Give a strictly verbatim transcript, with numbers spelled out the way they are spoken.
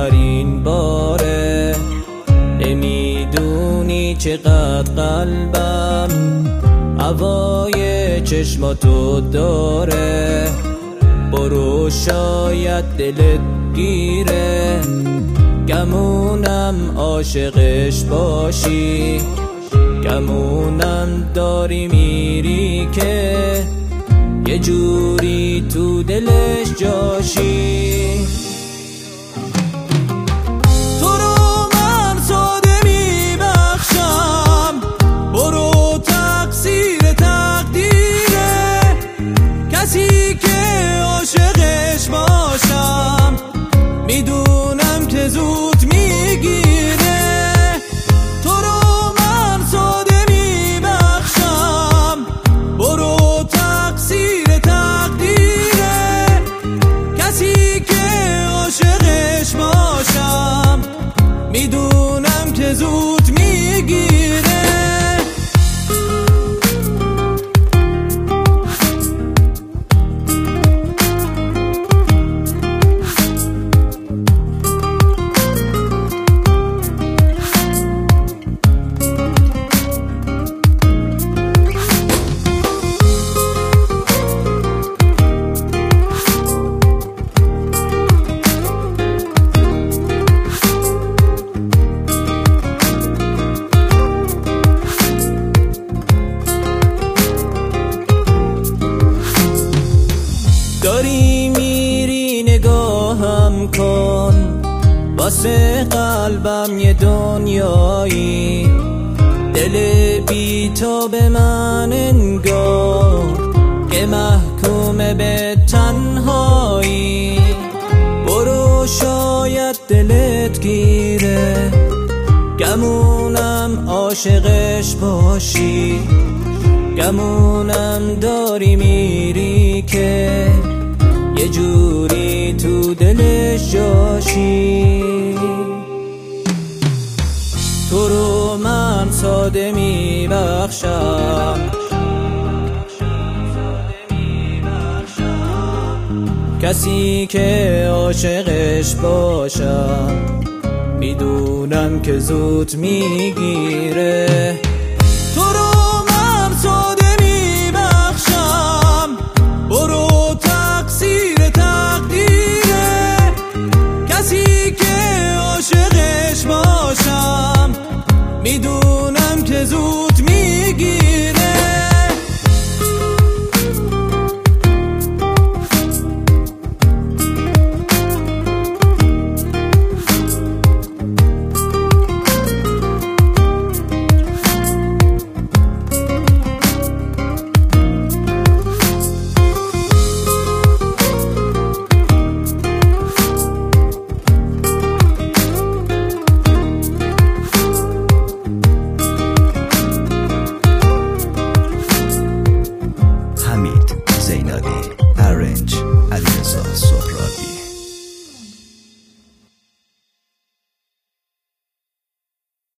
آخرین باره. نمیدونی چقدر قلبم هوای چشماتو داره. برو شاید دلت گیره، گمونم عاشقش باشی. گمونم داری میری که یه جوری تو دلش جاشی. تو رو من ساده میبخشم، برو تقصیر تقدیره. کسی که عاشقش باشم میدونم که زود میگیره. تو رو من ساده میبخشم، برو تقصیر تقدیره. کسی که عاشقش باشم میدونم که زود میگیره. داری میری نگاهم کن، واسه قلبم یه دنیایی. دل بی تو به من انگار که محکوم به تنهایی. برو شاید دلت گیره، گمونم عاشقش باشی. گمونم داری میری که یه جوری تو دلش جاشی. تو رو من ساده میبخشم، کسی که عاشقش باشم میدونم که زود میگیره. تو رو من ساده میبخشم، برو تقصیر تقدیره. کسی که عاشقش باشم میدونم